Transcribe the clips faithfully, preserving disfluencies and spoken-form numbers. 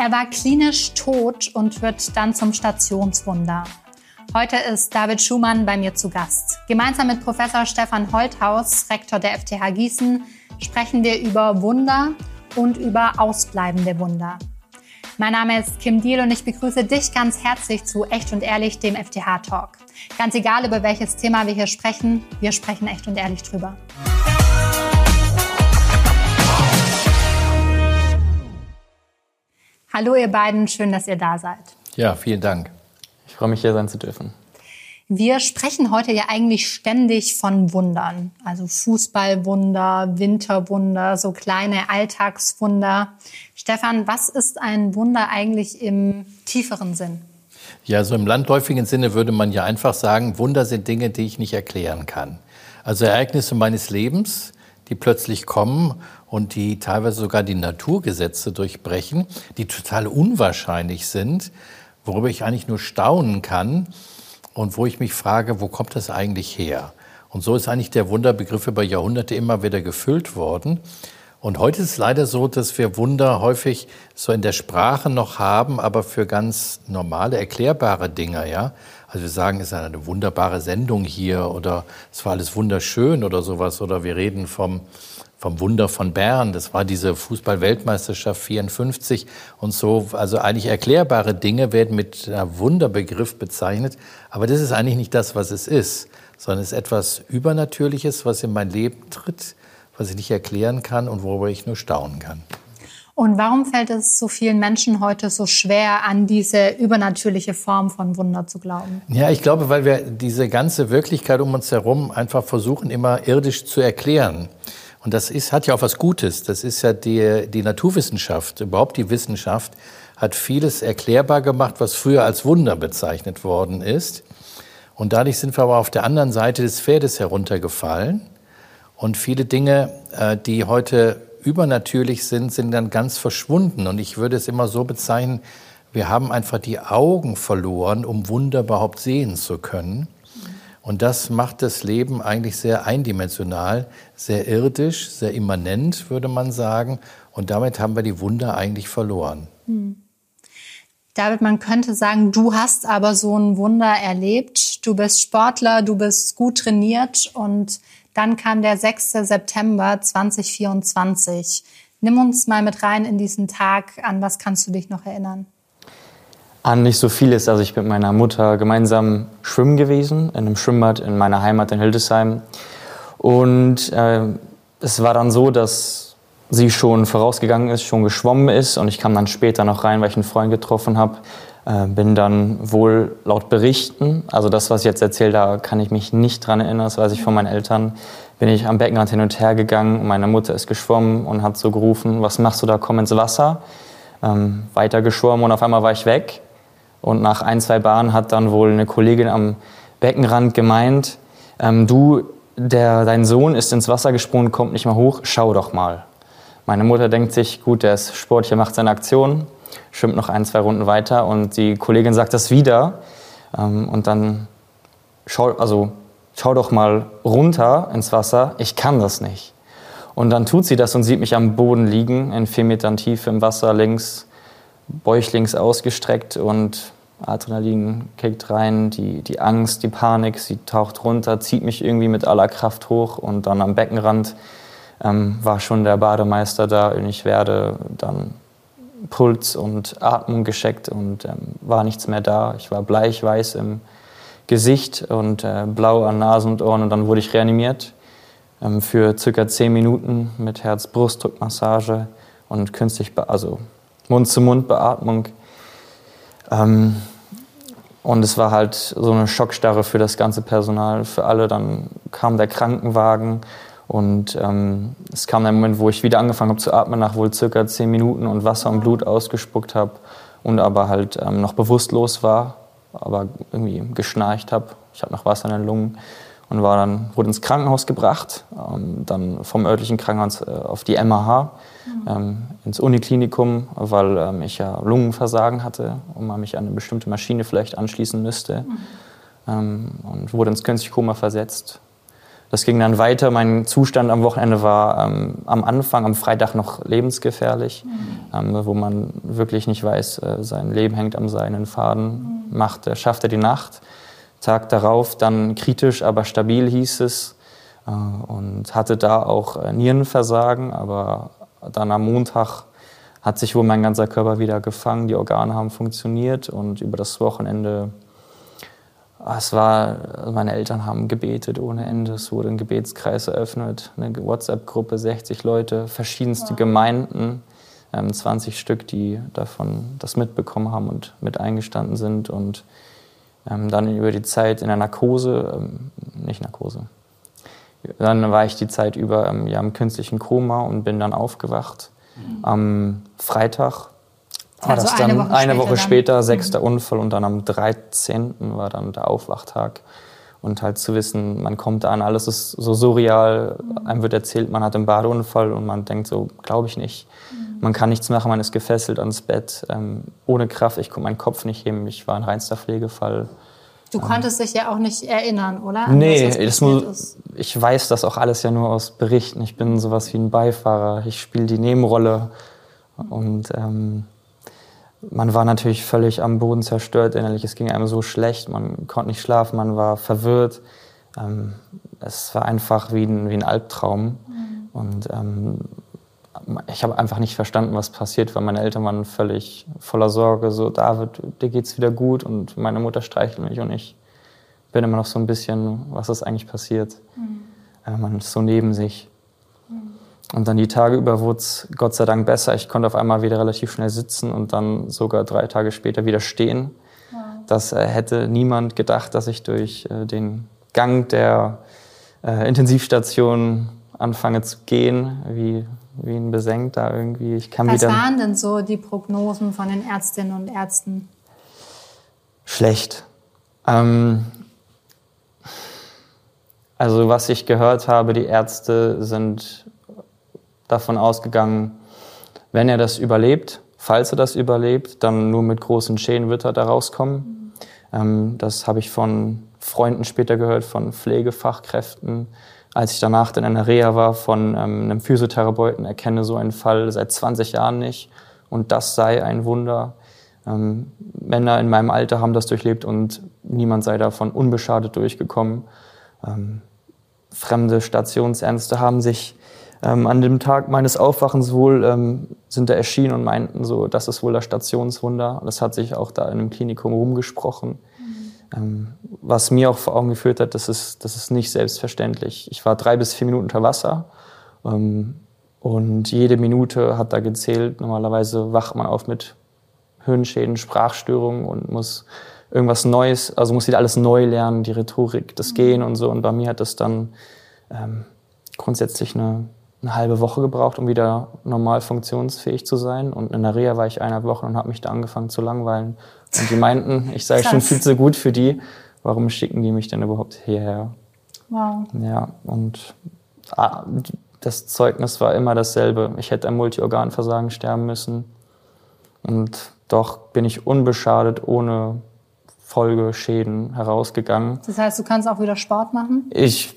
Er war klinisch tot und wird dann zum Stationswunder. Heute ist David Schumann bei mir zu Gast. Gemeinsam mit Professor Stefan Holthaus, Rektor der F T H Gießen, sprechen wir über Wunder und über ausbleibende Wunder. Mein Name ist Kim Diel und ich begrüße dich ganz herzlich zu Echt und Ehrlich, dem F T H-Talk. Ganz egal, über welches Thema wir hier sprechen, wir sprechen echt und ehrlich drüber. Hallo ihr beiden, schön, dass ihr da seid. Ja, vielen Dank. Ich freue mich, hier sein zu dürfen. Wir sprechen heute ja eigentlich ständig von Wundern. Also Fußballwunder, Winterwunder, so kleine Alltagswunder. Stefan, was ist ein Wunder eigentlich im tieferen Sinn? Ja, so im landläufigen Sinne würde man ja einfach sagen, Wunder sind Dinge, die ich nicht erklären kann. Also Ereignisse meines Lebens, die plötzlich kommen und die teilweise sogar die Naturgesetze durchbrechen, die total unwahrscheinlich sind, worüber ich eigentlich nur staunen kann und wo ich mich frage, wo kommt das eigentlich her? Und so ist eigentlich der Wunderbegriff über Jahrhunderte immer wieder gefüllt worden. Und heute ist es leider so, dass wir Wunder häufig so in der Sprache noch haben, aber für ganz normale, erklärbare Dinge, ja. Also wir sagen, es ist eine wunderbare Sendung hier oder es war alles wunderschön oder sowas. Oder wir reden vom, vom Wunder von Bern. Das war diese Fußball-Weltmeisterschaft vierundfünfzig und so. Also eigentlich erklärbare Dinge werden mit einem Wunderbegriff bezeichnet. Aber das ist eigentlich nicht das, was es ist, sondern es ist etwas Übernatürliches, was in mein Leben tritt, was ich nicht erklären kann und worüber ich nur staunen kann. Und warum fällt es so vielen Menschen heute so schwer, an diese übernatürliche Form von Wunder zu glauben? Ja, ich glaube, weil wir diese ganze Wirklichkeit um uns herum einfach versuchen, immer irdisch zu erklären. Und das ist, hat ja auch was Gutes. Das ist ja die, die Naturwissenschaft, überhaupt die Wissenschaft, hat vieles erklärbar gemacht, was früher als Wunder bezeichnet worden ist. Und dadurch sind wir aber auf der anderen Seite des Pferdes heruntergefallen. Und viele Dinge, die heute übernatürlich sind, sind dann ganz verschwunden. Und ich würde es immer so bezeichnen, wir haben einfach die Augen verloren, um Wunder überhaupt sehen zu können. Und das macht das Leben eigentlich sehr eindimensional, sehr irdisch, sehr immanent, würde man sagen. Und damit haben wir die Wunder eigentlich verloren. Hm. David, man könnte sagen, du hast aber so ein Wunder erlebt. Du bist Sportler, du bist gut trainiert und dann kam der sechster September zweitausendvierundzwanzig. Nimm uns mal mit rein in diesen Tag. An was kannst du dich noch erinnern? An nicht so vieles. Also ich bin mit meiner Mutter gemeinsam schwimmen gewesen, in einem Schwimmbad in meiner Heimat in Hildesheim. Und äh, es war dann so, dass sie schon vorausgegangen ist, schon geschwommen ist. Und ich kam dann später noch rein, weil ich einen Freund getroffen habe. Äh, bin dann wohl laut Berichten, also das, was ich jetzt erzähle, da kann ich mich nicht dran erinnern, das weiß ich von meinen Eltern, bin ich am Beckenrand hin und her gegangen und meine Mutter ist geschwommen und hat so gerufen, was machst du da, komm ins Wasser. Ähm, weiter geschwommen und auf einmal war ich weg. Und nach ein, zwei Bahnen hat dann wohl eine Kollegin am Beckenrand gemeint, ähm, du, der, dein Sohn ist ins Wasser gesprungen, kommt nicht mehr hoch, schau doch mal. Meine Mutter denkt sich, gut, der ist Sportler, er macht seine Aktion, schwimmt noch ein, zwei Runden weiter und die Kollegin sagt das wieder. Ähm, und dann schau, also, schau doch mal runter ins Wasser, ich kann das nicht. Und dann tut sie das und sieht mich am Boden liegen, in vier Metern Tiefe im Wasser, links, bäuchlings ausgestreckt und Adrenalin kickt rein, die, die Angst, die Panik, sie taucht runter, zieht mich irgendwie mit aller Kraft hoch und dann am Beckenrand ähm, war schon der Bademeister da und ich werde dann Puls und Atmung gescheckt und ähm, war nichts mehr da. Ich war bleichweiß im Gesicht und äh, blau an Nase und Ohren und dann wurde ich reanimiert ähm, für circa zehn Minuten mit Herz-Brustdruckmassage und künstlich, be- also Mund-zu-Mund-Beatmung. Ähm, und es war halt so eine Schockstarre für das ganze Personal, für alle. Dann kam der Krankenwagen. Und ähm, es kam der Moment, wo ich wieder angefangen habe zu atmen, nach wohl circa zehn Minuten und Wasser und Blut ausgespuckt habe und aber halt ähm, noch bewusstlos war, aber irgendwie geschnarcht habe. Ich hatte noch Wasser in den Lungen und war dann, wurde ins Krankenhaus gebracht, ähm, dann vom örtlichen Krankenhaus äh, auf die M A H, ähm, ins Uniklinikum, weil ähm, ich ja Lungenversagen hatte und man mich an eine bestimmte Maschine vielleicht anschließen müsste. Mhm. Ähm, und wurde ins künstliche Koma versetzt. Das ging dann weiter. Mein Zustand am Wochenende war ähm, am Anfang, am Freitag noch lebensgefährlich, mhm. ähm, wo man wirklich nicht weiß, äh, sein Leben hängt am seinen Faden. Mhm. Macht, äh, schafft er die Nacht. Tag darauf dann kritisch, aber stabil hieß es. Äh, und hatte da auch äh, Nierenversagen. Aber dann am Montag hat sich wohl mein ganzer Körper wieder gefangen. Die Organe haben funktioniert. Und über das Wochenende... Es war, meine Eltern haben gebetet ohne Ende. Es wurde ein Gebetskreis eröffnet, eine WhatsApp-Gruppe, sechzig Leute, verschiedenste wow. Gemeinden, ähm, zwanzig Stück, die davon das mitbekommen haben und mit eingestanden sind. Und ähm, dann über die Zeit in der Narkose, ähm, nicht Narkose, dann war ich die Zeit über ähm, ja, im künstlichen Koma und bin dann aufgewacht mhm. am Freitag. War also das dann eine Woche eine später, Woche später sechster mhm. Unfall und dann am dreizehnten war dann der Aufwachtag. Und halt zu wissen, man kommt an, alles ist so surreal, mhm. einem wird erzählt, man hat einen Badeunfall und man denkt so, glaube ich nicht. Mhm. Man kann nichts machen, man ist gefesselt ans Bett, ähm, ohne Kraft, ich konnte meinen Kopf nicht heben, ich war ein reinster Pflegefall. Du ähm, konntest dich ja auch nicht erinnern, oder? An nee, das, das muss, ich weiß das auch alles ja nur aus Berichten. Ich bin sowas wie ein Beifahrer, ich spiele die Nebenrolle und... Ähm, Man war natürlich völlig am Boden zerstört innerlich. Es ging einem so schlecht, man konnte nicht schlafen, man war verwirrt. Ähm, es war einfach wie ein, wie ein Albtraum. Mhm. Und ähm, ich habe einfach nicht verstanden, was passiert, weil meine Eltern waren völlig voller Sorge. So, David, dir geht's wieder gut. Und meine Mutter streichelt mich und ich bin immer noch so ein bisschen, was ist eigentlich passiert? Mhm. Äh, man ist so neben sich. Mhm. Und dann die Tage über wurde es Gott sei Dank besser. Ich konnte auf einmal wieder relativ schnell sitzen und dann sogar drei Tage später wieder stehen. Wow. Das äh, hätte niemand gedacht, dass ich durch äh, den Gang der äh, Intensivstation anfange zu gehen, wie, wie ein Besenkter irgendwie. Ich kann Was wieder waren denn so die Prognosen von den Ärztinnen und Ärzten? Schlecht. Ähm, also was ich gehört habe, die Ärzte sind davon ausgegangen, wenn er das überlebt, falls er das überlebt, dann nur mit großen Schäden wird er da rauskommen. Mhm. Ähm, das habe ich von Freunden später gehört, von Pflegefachkräften. Als ich danach dann in der Reha war, von ähm, einem Physiotherapeuten, erkenne so einen Fall seit zwanzig Jahren nicht. Und das sei ein Wunder. Ähm, Männer in meinem Alter haben das durchlebt und niemand sei davon unbeschadet durchgekommen. Ähm, fremde Stationsärzte haben sich Ähm, an dem Tag meines Aufwachens wohl ähm, sind da erschienen und meinten so, das ist wohl das Stationswunder. Das hat sich auch da in einem Klinikum rumgesprochen. Mhm. Ähm, was mir auch vor Augen geführt hat, das ist, das ist nicht selbstverständlich. Ich war drei bis vier Minuten unter Wasser ähm, und jede Minute hat da gezählt. Normalerweise wacht man auf mit Hirnschäden, Sprachstörungen und muss irgendwas Neues, also muss wieder alles neu lernen, die Rhetorik, das Gehen und so. Und bei mir hat das dann ähm, grundsätzlich eine eine halbe Woche gebraucht, um wieder normal funktionsfähig zu sein. Und in der Reha war ich eineinhalb Wochen und habe mich da angefangen zu langweilen. Und die meinten, ich sei Krass. schon viel zu gut für die. Warum schicken die mich denn überhaupt hierher? Wow. Ja, und das Zeugnis war immer dasselbe. Ich hätte an Multiorganversagen sterben müssen. Und doch bin ich unbeschadet, ohne Folgeschäden herausgegangen. Das heißt, du kannst auch wieder Sport machen? Ich...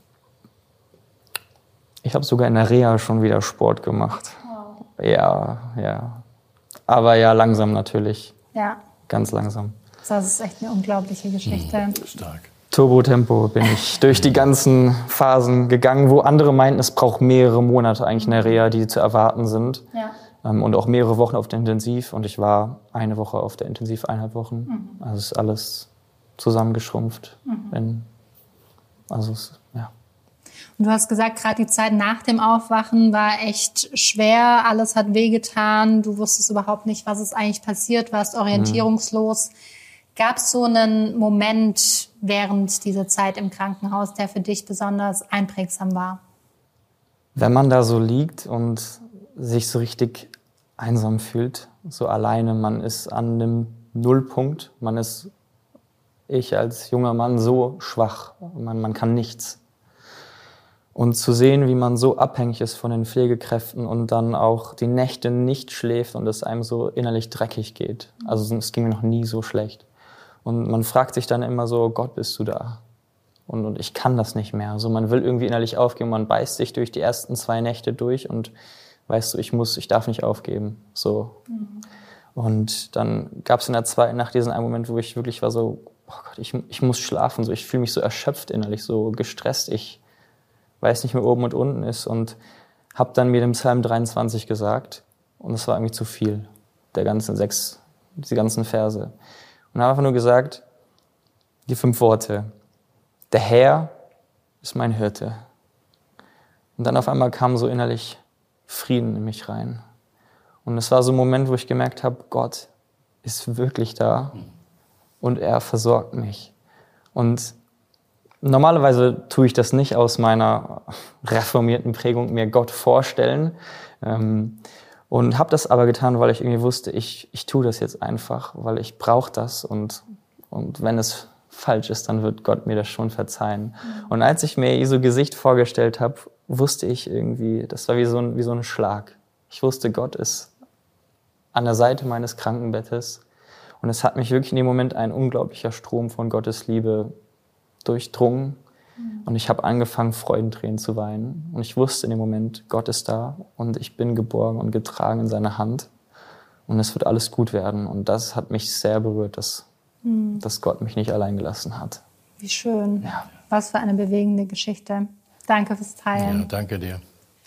Ich habe sogar in der Reha schon wieder Sport gemacht. Wow. Ja, ja. Aber ja, langsam natürlich. Ja. Ganz langsam. Das ist echt eine unglaubliche Geschichte. Mhm, stark. Turbotempo bin ich durch die ganzen Phasen gegangen, wo andere meinten, es braucht mehrere Monate eigentlich in der Reha, die zu erwarten sind. Ja. Ähm, und auch mehrere Wochen auf der Intensiv. Und ich war eine Woche auf der Intensiv, eineinhalb Wochen. Mhm. Also ist alles zusammengeschrumpft. Mhm. In, also es, ja. Und du hast gesagt, gerade die Zeit nach dem Aufwachen war echt schwer. Alles hat wehgetan. Du wusstest überhaupt nicht, was ist eigentlich passiert, warst orientierungslos. Mhm. Gab es so einen Moment während dieser Zeit im Krankenhaus, der für dich besonders einprägsam war? Wenn man da so liegt und sich so richtig einsam fühlt, so alleine, man ist an dem Nullpunkt, man ist, ich als junger Mann, so schwach, man, man kann nichts. Und zu sehen, wie man so abhängig ist von den Pflegekräften und dann auch die Nächte nicht schläft und es einem so innerlich dreckig geht. Also es ging mir noch nie so schlecht. Und man fragt sich dann immer so, Gott, bist du da? und, und ich kann das nicht mehr. Also man will irgendwie innerlich aufgeben, man beißt sich durch die ersten zwei Nächte durch und weißt du, ich muss, ich darf nicht aufgeben. So. Mhm. Und dann gab es in der zweiten Nacht diesen einen Moment, wo ich wirklich war so, oh Gott, ich, ich muss schlafen. So, ich fühle mich so erschöpft innerlich, so gestresst. Ich weiß nicht mehr, oben und unten ist. Und habe dann mir den Psalm dreiundzwanzig gesagt. Und es war irgendwie zu viel, der ganzen sechs, die ganzen Verse. Und habe einfach nur gesagt, die fünf Worte. Der Herr ist mein Hirte. Und dann auf einmal kam so innerlich Frieden in mich rein. Und es war so ein Moment, wo ich gemerkt habe, Gott ist wirklich da und er versorgt mich. Und normalerweise tue ich das nicht aus meiner reformierten Prägung, mir Gott vorstellen. Ähm, und habe das aber getan, weil ich irgendwie wusste, ich, ich tue das jetzt einfach, weil ich brauche das. Und, und wenn es falsch ist, dann wird Gott mir das schon verzeihen. Mhm. Und als ich mir Jesu Gesicht vorgestellt habe, wusste ich irgendwie, das war wie so ein, wie so ein Schlag. Ich wusste, Gott ist an der Seite meines Krankenbettes. Und es hat mich wirklich in dem Moment ein unglaublicher Strom von Gottes Liebe durchdrungen. Mhm. Und ich habe angefangen, Freudentränen zu weinen. Und ich wusste in dem Moment, Gott ist da und ich bin geborgen und getragen in seiner Hand. Und es wird alles gut werden. Und das hat mich sehr berührt, dass, mhm. dass Gott mich nicht allein gelassen hat. Wie schön. Ja. Was für eine bewegende Geschichte. Danke fürs Teilen. Ja, danke dir.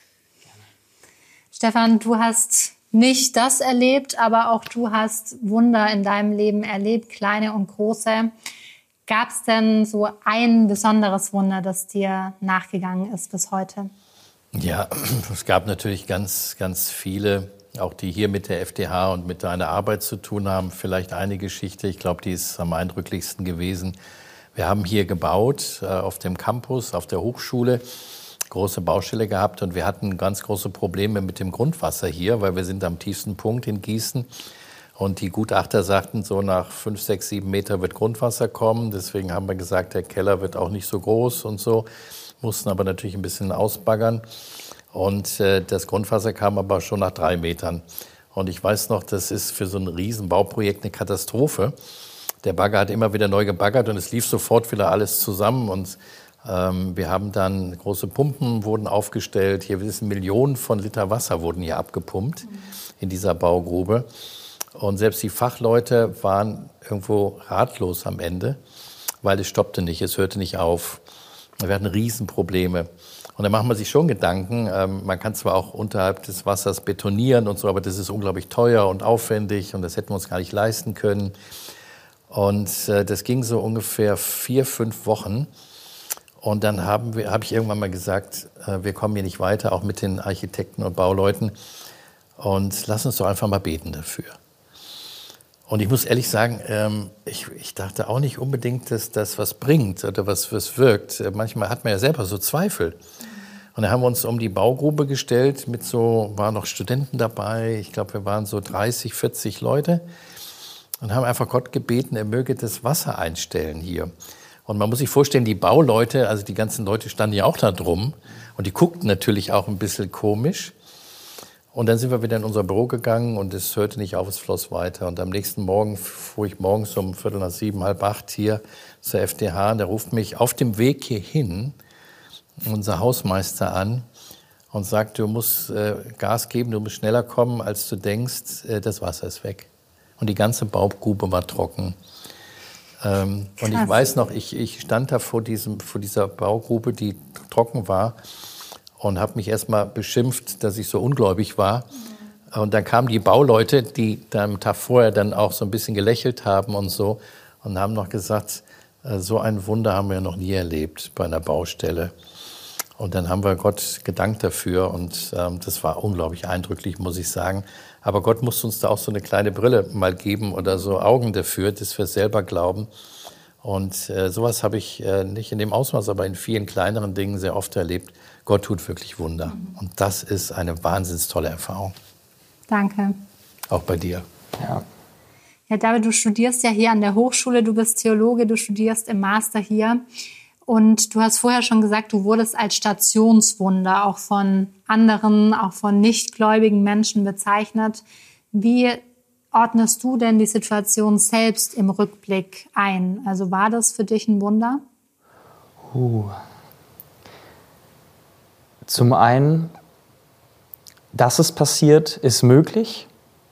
Stefan, du hast nicht das erlebt, aber auch du hast Wunder in deinem Leben erlebt, kleine und große. Gab es denn so ein besonderes Wunder, das dir nachgegangen ist bis heute? Ja, es gab natürlich ganz, ganz viele, auch die hier mit der F T H und mit deiner Arbeit zu tun haben. Vielleicht eine Geschichte, ich glaube, die ist am eindrücklichsten gewesen. Wir haben hier gebaut äh, auf dem Campus, auf der Hochschule, große Baustelle gehabt und wir hatten ganz große Probleme mit dem Grundwasser hier, weil wir sind am tiefsten Punkt in Gießen. Und die Gutachter sagten, so nach fünf, sechs, sieben Meter wird Grundwasser kommen. Deswegen haben wir gesagt, der Keller wird auch nicht so groß und so. Mussten aber natürlich ein bisschen ausbaggern. Und äh, das Grundwasser kam aber schon nach drei Metern. Und ich weiß noch, das ist für so ein Riesenbauprojekt eine Katastrophe. Der Bagger hat immer wieder neu gebaggert und es lief sofort wieder alles zusammen. Und ähm, wir haben dann große Pumpen wurden aufgestellt. Hier wissen Millionen von Liter Wasser wurden hier abgepumpt in dieser Baugrube. Und selbst die Fachleute waren irgendwo ratlos am Ende, weil es stoppte nicht, es hörte nicht auf. Wir hatten Riesenprobleme. Und da macht man sich schon Gedanken. Ähm, man kann zwar auch unterhalb des Wassers betonieren und so, aber das ist unglaublich teuer und aufwendig und das hätten wir uns gar nicht leisten können. Und äh, das ging so ungefähr vier, fünf Wochen. Und dann haben wir, habe ich irgendwann mal gesagt, äh, wir kommen hier nicht weiter, auch mit den Architekten und Bauleuten. Und lass uns doch einfach mal beten dafür. Und ich muss ehrlich sagen, ähm, ich, ich dachte auch nicht unbedingt, dass das was bringt oder was, was wirkt. Manchmal hat man ja selber so Zweifel. Und dann haben wir uns um die Baugrube gestellt, mit so, waren noch Studenten dabei. Ich glaube, wir waren so dreißig, vierzig Leute. Und haben einfach Gott gebeten, er möge das Wasser einstellen hier. Und man muss sich vorstellen, die Bauleute, also die ganzen Leute standen ja auch da drum. Und die guckten natürlich auch ein bisschen komisch. Und dann sind wir wieder in unser Büro gegangen und es hörte nicht auf, es floss weiter. Und am nächsten Morgen fuhr ich morgens um Viertel nach sieben, halb acht hier zur F T H. Und der ruft mich auf dem Weg hierhin, unser Hausmeister, an und sagt, du musst äh, Gas geben, du musst schneller kommen, als du denkst, äh, das Wasser ist weg. Und die ganze Baugrube war trocken. Ähm, und ich weiß noch, ich, ich stand da vor, diesem, vor dieser Baugrube, die trocken war. Und habe mich erst mal beschimpft, dass ich so ungläubig war. Und dann kamen die Bauleute, die da am Tag vorher dann auch so ein bisschen gelächelt haben und so. Und haben noch gesagt, so ein Wunder haben wir noch nie erlebt bei einer Baustelle. Und dann haben wir Gott gedankt dafür. Und ähm, das war unglaublich eindrücklich, muss ich sagen. Aber Gott muss uns da auch so eine kleine Brille mal geben oder so Augen dafür, dass wir selber glauben. Und äh, sowas habe ich äh, nicht in dem Ausmaß, aber in vielen kleineren Dingen sehr oft erlebt. Gott tut wirklich Wunder. Mhm. Und das ist eine wahnsinnig tolle Erfahrung. Danke. Auch bei dir. Ja. Ja, David, du studierst ja hier an der Hochschule, du bist Theologe, du studierst im Master hier. Und du hast vorher schon gesagt, du wurdest als Stationswunder auch von anderen, auch von nichtgläubigen Menschen bezeichnet. Wie ordnest du denn die Situation selbst im Rückblick ein? Also war das für dich ein Wunder? Uh. Zum einen, dass es passiert, ist möglich.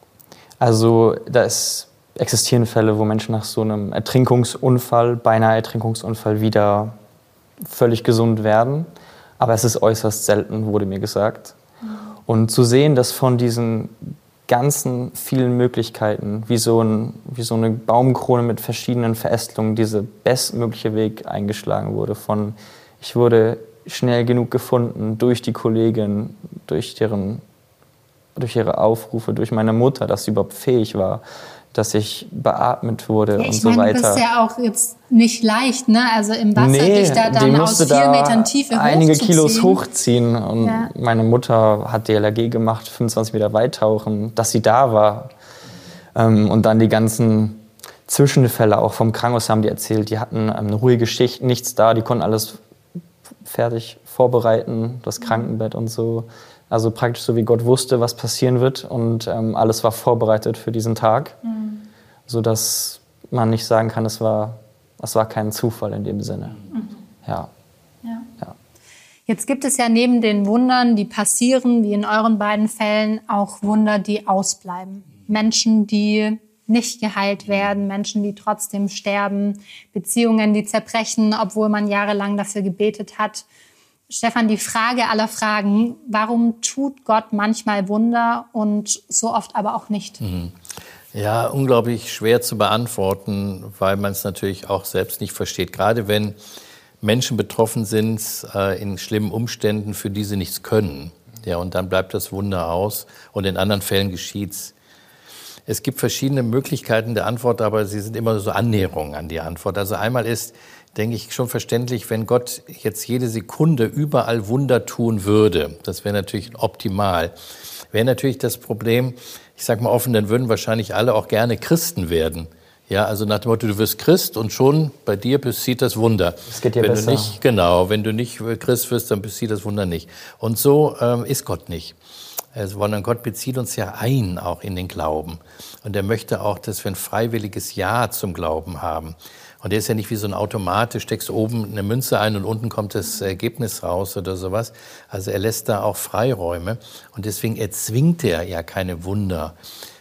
Also da ist, existieren Fälle, wo Menschen nach so einem Ertrinkungsunfall, beinahe Ertrinkungsunfall, wieder völlig gesund werden. Aber es ist äußerst selten, wurde mir gesagt. Mhm. Und zu sehen, dass von diesen ganzen vielen Möglichkeiten, wie so, ein, wie so eine Baumkrone mit verschiedenen Verästelungen, dieser bestmögliche Weg eingeschlagen wurde. Von, ich wurde schnell genug gefunden durch die Kollegin, durch, deren, durch ihre Aufrufe, durch meine Mutter, dass sie überhaupt fähig war, dass ich beatmet wurde ja, und so weiter. Ich meine, das ist ja auch jetzt nicht leicht, ne? Also im Wasser nee, dich da dann aus vier da Metern Tiefe einige hochzuziehen. Kilos hochziehen. Und ja. meine Mutter hat D L R G gemacht, fünfundzwanzig Meter weit tauchen, dass sie da war. Ähm, und dann die ganzen Zwischenfälle auch vom Krankenhaus haben die erzählt. Die hatten eine ruhige Schicht, nichts da, die konnten alles fertig vorbereiten, das Krankenbett und so. Also praktisch so, wie Gott wusste, was passieren wird. Und ähm, alles war vorbereitet für diesen Tag. Mhm. Sodass man nicht sagen kann, es war, es war kein Zufall in dem Sinne. Mhm. Ja. Ja. Ja. Jetzt gibt es ja neben den Wundern, die passieren, wie in euren beiden Fällen, auch Wunder, die ausbleiben. Menschen, die nicht geheilt werden, Menschen, die trotzdem sterben, Beziehungen, die zerbrechen, obwohl man jahrelang dafür gebetet hat. Stefan, die Frage aller Fragen, warum tut Gott manchmal Wunder und so oft aber auch nicht? Ja, unglaublich schwer zu beantworten, weil man es natürlich auch selbst nicht versteht. Gerade wenn Menschen betroffen sind äh, in schlimmen Umständen, für die sie nichts können. Ja, und dann bleibt das Wunder aus und in anderen Fällen geschieht's. Es gibt verschiedene Möglichkeiten der Antwort, aber sie sind immer so Annäherungen an die Antwort. Also einmal ist, denke ich, schon verständlich, wenn Gott jetzt jede Sekunde überall Wunder tun würde. Das wäre natürlich optimal. Wäre natürlich das Problem, ich sage mal offen, dann würden wahrscheinlich alle auch gerne Christen werden. Ja, also nach dem Motto, du wirst Christ und schon bei dir passiert das Wunder. Das geht dir wenn besser. Du nicht, genau, wenn du nicht Christ wirst, dann passiert das Wunder nicht. Und so ähm, ist Gott nicht. Also, sondern Gott bezieht uns ja ein, auch in den Glauben. Und er möchte auch, dass wir ein freiwilliges Ja zum Glauben haben. Und der ist ja nicht wie so ein Automat, du steckst oben eine Münze ein und unten kommt das Ergebnis raus oder sowas. Also er lässt da auch Freiräume und deswegen erzwingt er ja keine Wunder.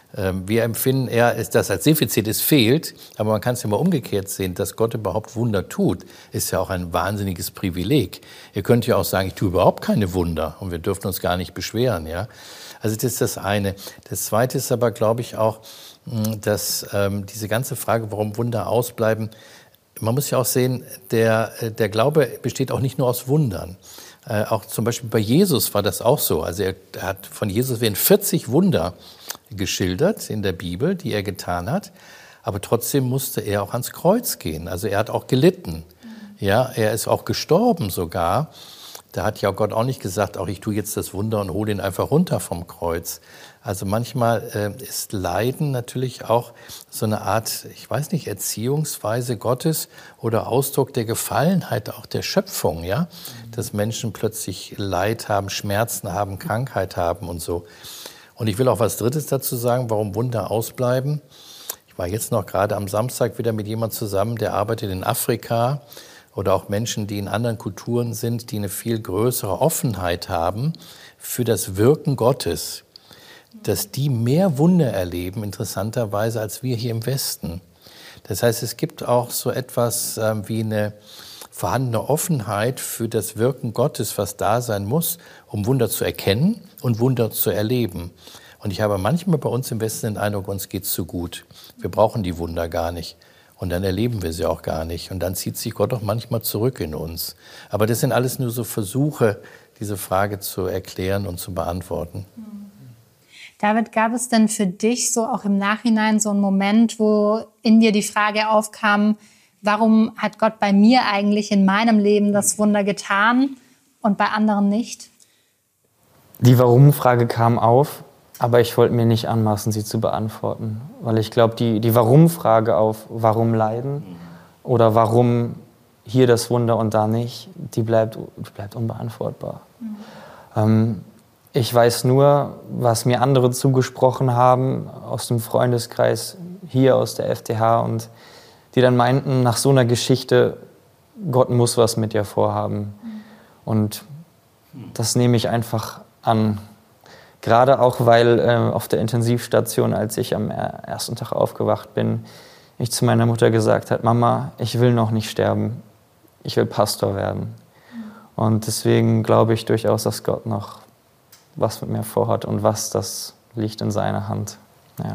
Wir empfinden eher, dass als Defizit es fehlt, aber man kann es ja mal umgekehrt sehen, dass Gott überhaupt Wunder tut, ist ja auch ein wahnsinniges Privileg. Ihr könnt ja auch sagen, ich tue überhaupt keine Wunder und wir dürfen uns gar nicht beschweren. Ja? Also das ist das eine. Das zweite ist aber, glaube ich, auch, dass ähm, diese ganze Frage, warum Wunder ausbleiben, man muss ja auch sehen, der, der Glaube besteht auch nicht nur aus Wundern. Äh, auch zum Beispiel bei Jesus war das auch so. Also er hat von Jesus werden vierzig Wunder geschildert in der Bibel, die er getan hat. Aber trotzdem musste er auch ans Kreuz gehen. Also er hat auch gelitten. Ja, er ist auch gestorben sogar. Da hat ja Gott auch nicht gesagt, auch ich tue jetzt das Wunder und hole ihn einfach runter vom Kreuz. Also manchmal äh, ist Leiden natürlich auch so eine Art, ich weiß nicht, Erziehungsweise Gottes oder Ausdruck der Gefallenheit auch der Schöpfung, ja, dass Menschen plötzlich Leid haben, Schmerzen haben, Krankheit haben und so. Und ich will auch was Drittes dazu sagen, warum Wunder ausbleiben. Ich war jetzt noch gerade am Samstag wieder mit jemandem zusammen, der arbeitet in Afrika oder auch Menschen, die in anderen Kulturen sind, die eine viel größere Offenheit haben für das Wirken Gottes. Dass die mehr Wunder erleben, interessanterweise, als wir hier im Westen. Das heißt, es gibt auch so etwas äh, wie eine vorhandene Offenheit für das Wirken Gottes, was da sein muss, um Wunder zu erkennen und Wunder zu erleben. Und ich habe manchmal bei uns im Westen den Eindruck, uns geht's zu gut. Wir brauchen die Wunder gar nicht. Und dann erleben wir sie auch gar nicht. Und dann zieht sich Gott auch manchmal zurück in uns. Aber das sind alles nur so Versuche, diese Frage zu erklären und zu beantworten. David, gab es denn für dich so auch im Nachhinein so einen Moment, wo in dir die Frage aufkam, warum hat Gott bei mir eigentlich in meinem Leben das Wunder getan und bei anderen nicht? Die Warum-Frage kam auf, aber ich wollte mir nicht anmaßen, sie zu beantworten. Weil ich glaube, die, die Warum-Frage auf Warum leiden oder warum hier das Wunder und da nicht, die bleibt, die bleibt unbeantwortbar. Mhm. Ähm, Ich weiß nur, was mir andere zugesprochen haben aus dem Freundeskreis hier aus der F T H und die dann meinten, nach so einer Geschichte Gott muss was mit dir vorhaben. Und das nehme ich einfach an. Gerade auch, weil äh, auf der Intensivstation, als ich am ersten Tag aufgewacht bin, ich zu meiner Mutter gesagt habe, Mama, ich will noch nicht sterben, ich will Pastor werden. Und deswegen glaube ich durchaus, dass Gott noch was mit mir vorhat und was, das liegt in seiner Hand. Ja.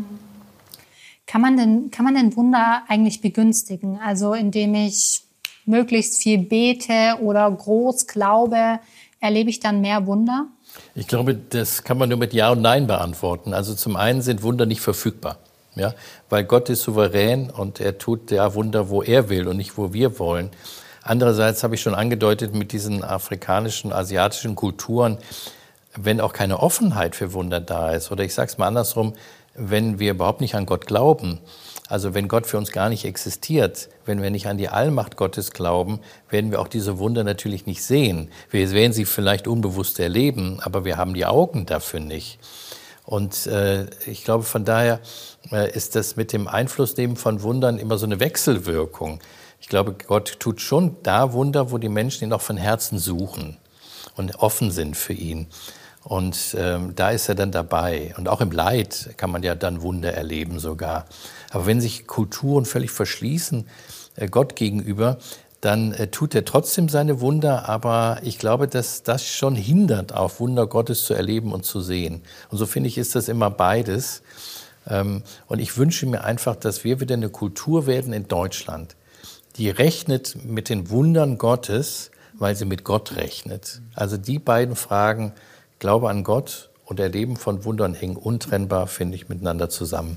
Kann man denn, kann man denn Wunder eigentlich begünstigen? Also indem ich möglichst viel bete oder groß glaube, erlebe ich dann mehr Wunder? Ich glaube, das kann man nur mit Ja und Nein beantworten. Also zum einen sind Wunder nicht verfügbar, ja, weil Gott ist souverän und er tut ja Wunder, wo er will und nicht, wo wir wollen. Andererseits habe ich schon angedeutet, mit diesen afrikanischen, asiatischen Kulturen, wenn auch keine Offenheit für Wunder da ist, oder ich sage es mal andersrum, wenn wir überhaupt nicht an Gott glauben, also wenn Gott für uns gar nicht existiert, wenn wir nicht an die Allmacht Gottes glauben, werden wir auch diese Wunder natürlich nicht sehen. Wir werden sie vielleicht unbewusst erleben, aber wir haben die Augen dafür nicht. Und äh, ich glaube, von daher äh, ist das mit dem Einflussnehmen von Wundern immer so eine Wechselwirkung. Ich glaube, Gott tut schon da Wunder, wo die Menschen ihn auch von Herzen suchen und offen sind für ihn. Und ähm, da ist er dann dabei. Und auch im Leid kann man ja dann Wunder erleben sogar. Aber wenn sich Kulturen völlig verschließen äh, Gott gegenüber, dann äh, tut er trotzdem seine Wunder. Aber ich glaube, dass das schon hindert, auch Wunder Gottes zu erleben und zu sehen. Und so finde ich, ist das immer beides. Ähm, und ich wünsche mir einfach, dass wir wieder eine Kultur werden in Deutschland, die rechnet mit den Wundern Gottes, weil sie mit Gott rechnet. Also die beiden Fragen, Glaube an Gott und Erleben von Wundern, hängen untrennbar, finde ich, miteinander zusammen.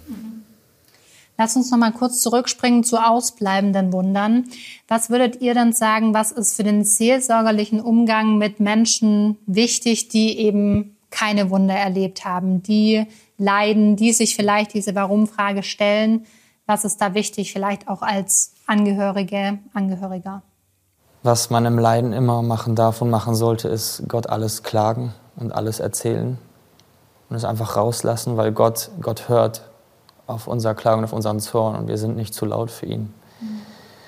Lass uns noch mal kurz zurückspringen zu ausbleibenden Wundern. Was würdet ihr denn sagen, was ist für den seelsorgerlichen Umgang mit Menschen wichtig, die eben keine Wunder erlebt haben, die leiden, die sich vielleicht diese Warum-Frage stellen? Was ist da wichtig, vielleicht auch als Angehörige, Angehöriger? Was man im Leiden immer machen darf und machen sollte, ist Gott alles klagen und alles erzählen und es einfach rauslassen, weil Gott, Gott hört auf unser Klagen und auf unseren Zorn und wir sind nicht zu laut für ihn. Mhm.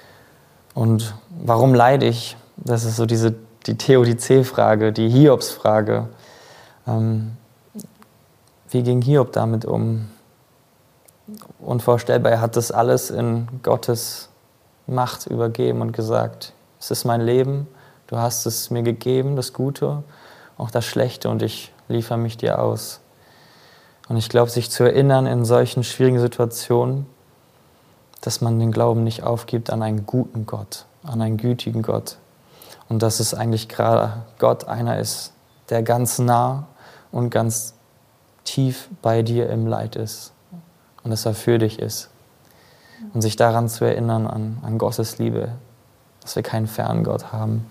Und warum leide ich? Das ist so diese, die Theodizee-Frage, die Hiobs-Frage. Ähm, wie ging Hiob damit um? Unvorstellbar, er hat das alles in Gottes Macht übergeben und gesagt, es ist mein Leben, du hast es mir gegeben, das Gute, auch das Schlechte, und ich liefere mich dir aus. Und ich glaube, sich zu erinnern in solchen schwierigen Situationen, dass man den Glauben nicht aufgibt an einen guten Gott, an einen gütigen Gott. Und dass es eigentlich gerade Gott einer ist, der ganz nah und ganz tief bei dir im Leid ist. Und dass er für dich ist. Und sich daran zu erinnern, an, an Gottes Liebe, dass wir keinen fernen Gott haben.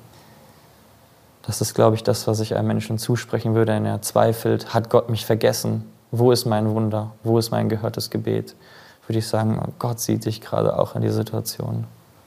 Das ist, glaube ich, das, was ich einem Menschen zusprechen würde, wenn er zweifelt, hat Gott mich vergessen? Wo ist mein Wunder? Wo ist mein gehörtes Gebet? Würde ich sagen, Gott sieht dich gerade auch in dieser Situation.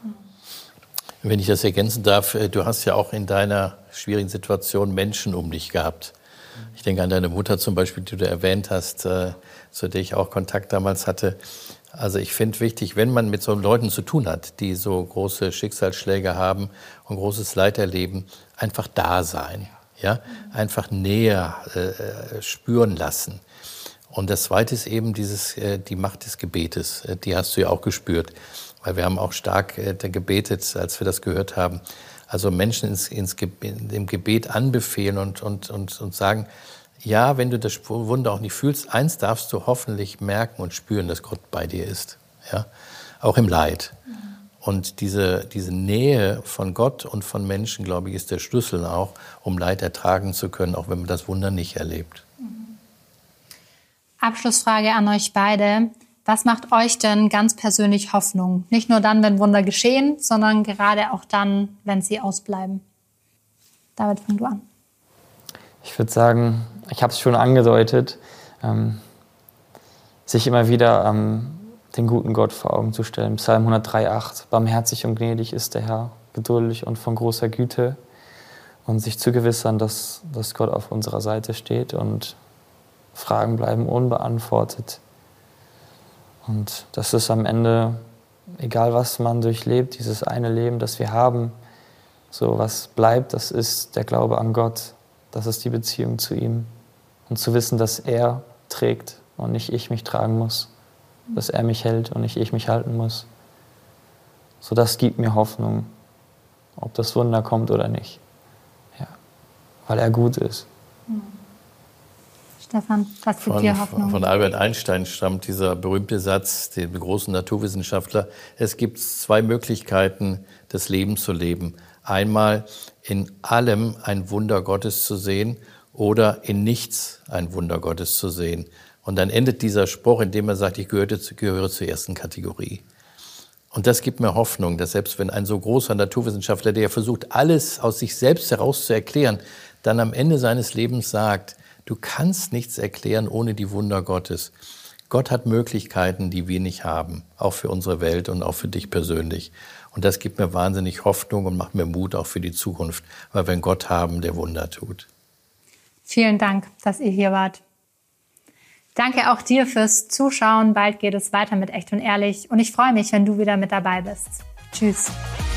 Wenn ich das ergänzen darf, du hast ja auch in deiner schwierigen Situation Menschen um dich gehabt. Ich denke an deine Mutter zum Beispiel, die du erwähnt hast, zu der ich auch Kontakt damals hatte. Also ich finde wichtig, wenn man mit so Leuten zu tun hat, die so große Schicksalsschläge haben und großes Leid erleben, einfach da sein, ja, einfach näher äh, spüren lassen. Und das Zweite ist eben dieses, äh, die Macht des Gebetes, äh, die hast du ja auch gespürt, weil wir haben auch stark äh, gebetet, als wir das gehört haben. Also Menschen ins, ins Ge- im Gebet anbefehlen und, und, und, und sagen, ja, wenn du das Wunder auch nicht fühlst, eins darfst du hoffentlich merken und spüren, dass Gott bei dir ist, ja, auch im Leid. Mhm. Und diese, diese Nähe von Gott und von Menschen, glaube ich, ist der Schlüssel auch, um Leid ertragen zu können, auch wenn man das Wunder nicht erlebt. Mhm. Abschlussfrage an euch beide. Was macht euch denn ganz persönlich Hoffnung? Nicht nur dann, wenn Wunder geschehen, sondern gerade auch dann, wenn sie ausbleiben. David, fang du an. Ich würde sagen, ich habe es schon angedeutet, ähm, sich immer wieder ähm, den guten Gott vor Augen zu stellen. Psalm hundertdrei, acht, barmherzig und gnädig ist der Herr, geduldig und von großer Güte. Und sich zu gewissern, dass, dass Gott auf unserer Seite steht und Fragen bleiben unbeantwortet. Und dass es am Ende egal was man durchlebt, dieses eine Leben, das wir haben, so was bleibt, das ist der Glaube an Gott, das ist die Beziehung zu ihm. Und zu wissen, dass er trägt und nicht ich mich tragen muss, dass er mich hält und nicht ich mich halten muss. So, das gibt mir Hoffnung, ob das Wunder kommt oder nicht. Ja, weil er gut ist. Stefan, was gibt von, dir Hoffnung? Von Albert Einstein stammt dieser berühmte Satz, dem großen Naturwissenschaftler: Es gibt zwei Möglichkeiten, das Leben zu leben. Einmal in allem ein Wunder Gottes zu sehen oder in nichts ein Wunder Gottes zu sehen. Und dann endet dieser Spruch, indem er sagt, ich gehöre, gehöre zur ersten Kategorie. Und das gibt mir Hoffnung, dass selbst wenn ein so großer Naturwissenschaftler, der versucht, alles aus sich selbst heraus zu erklären, dann am Ende seines Lebens sagt, du kannst nichts erklären ohne die Wunder Gottes. Gott hat Möglichkeiten, die wir nicht haben, auch für unsere Welt und auch für dich persönlich. Und das gibt mir wahnsinnig Hoffnung und macht mir Mut auch für die Zukunft, weil wir einen Gott haben, der Wunder tut. Vielen Dank, dass ihr hier wart. Danke auch dir fürs Zuschauen. Bald geht es weiter mit Echt und Ehrlich. Und ich freue mich, wenn du wieder mit dabei bist. Tschüss.